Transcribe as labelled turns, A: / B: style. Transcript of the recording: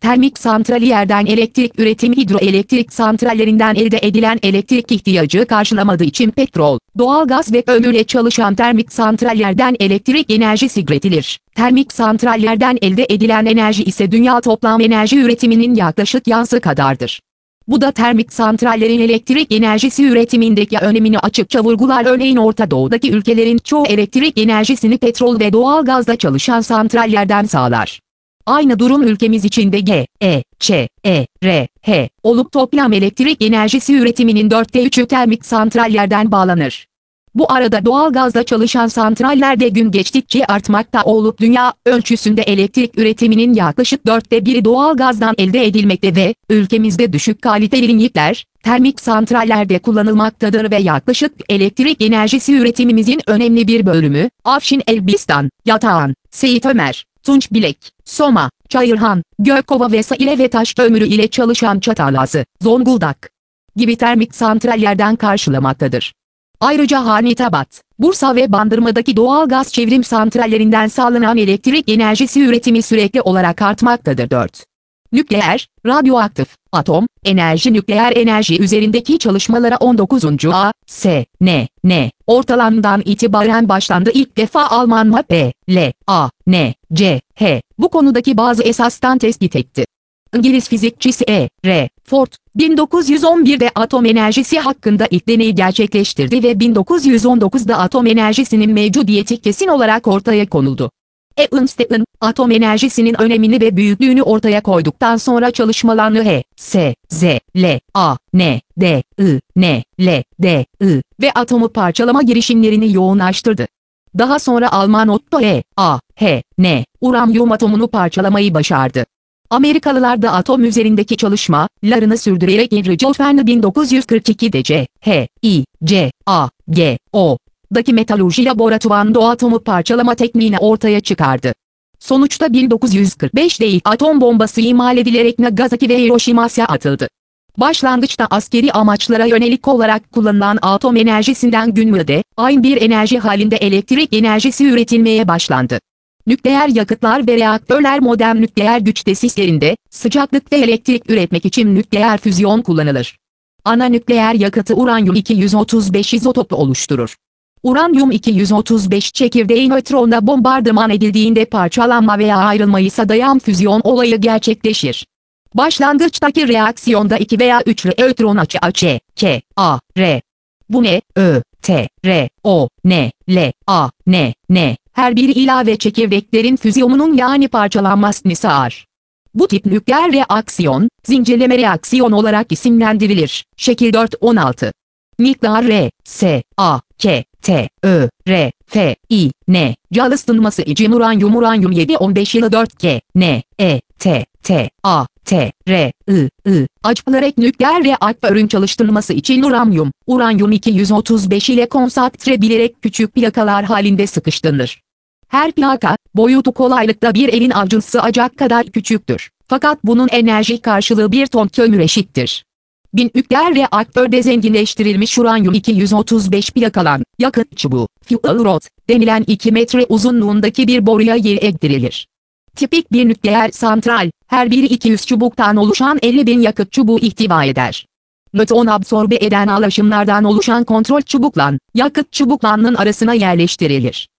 A: Termik santrali yerden elektrik üretimi hidroelektrik santrallerinden elde edilen elektrik ihtiyacı karşılamadığı için petrol, doğalgaz ve kömürle çalışan termik santrallerden elektrik enerjisi üretilir. Termik santrallerden elde edilen enerji ise dünya toplam enerji üretiminin yaklaşık yarısı kadardır. Bu da termik santrallerin elektrik enerjisi üretimindeki önemini açıkça vurgular. Örneğin Orta Doğu'daki ülkelerin çoğu elektrik enerjisini petrol ve doğalgazla çalışan santrallerden sağlar. Aynı durum ülkemiz için de G, E, Ç, E, R, H olup toplam elektrik enerjisi üretiminin 3'ü termik santrallerden bağlanır. Bu arada doğalgazla çalışan santraller de gün geçtikçe artmakta olup dünya ölçüsünde elektrik üretiminin yaklaşık 1/4'ü doğalgazdan elde edilmekte ve ülkemizde düşük kaliteli linyitler, termik santrallerde kullanılmaktadır ve yaklaşık elektrik enerjisi üretimimizin önemli bir bölümü, Afşin Elbistan, Yatağan, Seyit Ömer, Tunçbilek, Soma, Çayırhan, Gökova vesaire ve taş kömürü ile çalışan Çatalazı, Zonguldak gibi termik santrallerden karşılamaktadır. Ayrıca Hanitabat, Bursa ve Bandırma'daki doğalgaz çevrim santrallerinden sağlanan elektrik enerjisi üretimi sürekli olarak artmaktadır. 4. Nükleer, radyoaktif, atom, enerji nükleer enerji üzerindeki çalışmalara 19. A.S.N. ortalarından itibaren başlandı. İlk defa Alman M.P. L.A.N.C.H. bu konudaki bazı esastan tespit etti. İngiliz fizikçisi E.R. Ford, 1911'de atom enerjisi hakkında ilk deneyi gerçekleştirdi ve 1919'da atom enerjisinin mevcudiyeti kesin olarak ortaya konuldu. Einstein, atom enerjisinin önemini ve büyüklüğünü ortaya koyduktan sonra çalışmalarını H.S.Z.L.A.N.D.I.N.L.D.I. ve atomu parçalama girişimlerini yoğunlaştırdı. Daha sonra Alman Otto E.A.H.N. uranyum atomunu parçalamayı başardı. Amerikalılar da atom üzerindeki çalışmalarını sürdürerek Ridgefield 1942'de C.H.I.C.A.G.O.'daki metalurji laboratuvarında o atomu parçalama tekniğini ortaya çıkardı. Sonuçta 1945'de ilk atom bombası imal edilerek Nagasaki ve Hiroşima'ya atıldı. Başlangıçta askeri amaçlara yönelik olarak kullanılan atom enerjisinden günümüzde aynı bir enerji halinde elektrik enerjisi üretilmeye başlandı. Nükleer yakıtlar ve reaktörler modern nükleer güç tesislerinde sıcaklık ve elektrik üretmek için nükleer füzyon kullanılır. Ana nükleer yakıtı uranyum-235 izotopu oluşturur. Uranyum-235 çekirdeği nötronla bombardıman edildiğinde parçalanma veya ayrılmayı sağlayan füzyon olayı gerçekleşir. Başlangıçtaki reaksiyonda 2 veya 3 nötron K.A.R. Bu N.Ö.T.R.O.N.L.A.N. her biri ilave çekirdeklerin füzyonunun yani parçalanmasını sağlar. Bu tip nükleer reaksiyon, zincirleme reaksiyon olarak isimlendirilir. Şekil 4.16. Miktar R.S.A.K.T.Ö.R.F.İ.N. Cal ısınması için uranyum 715 yılı 4 K.N.E.T.T.A.T.R.I.I. Açılarak nükleer reaktörün çalıştırılması için uranyum 235 ile konsantre bilerek küçük plakalar halinde sıkıştırılır. Her plaka, boyutu kolaylıkla bir elin avucuna sığacak kadar küçüktür. Fakat bunun enerji karşılığı 1 ton kömür eşittir. Bir nükleer reaktörde zenginleştirilmiş uranyum 235 plakalan, yakıt çubuğu, fuel rod, denilen 2 metre uzunluğundaki bir boruya yerleştirilir. Tipik bir nükleer santral, her biri 200 çubuktan oluşan 50.000 yakıt çubuğu ihtiva eder. Nötron absorbe eden alaşımlardan oluşan kontrol çubuklan, yakıt çubuklarının arasına yerleştirilir.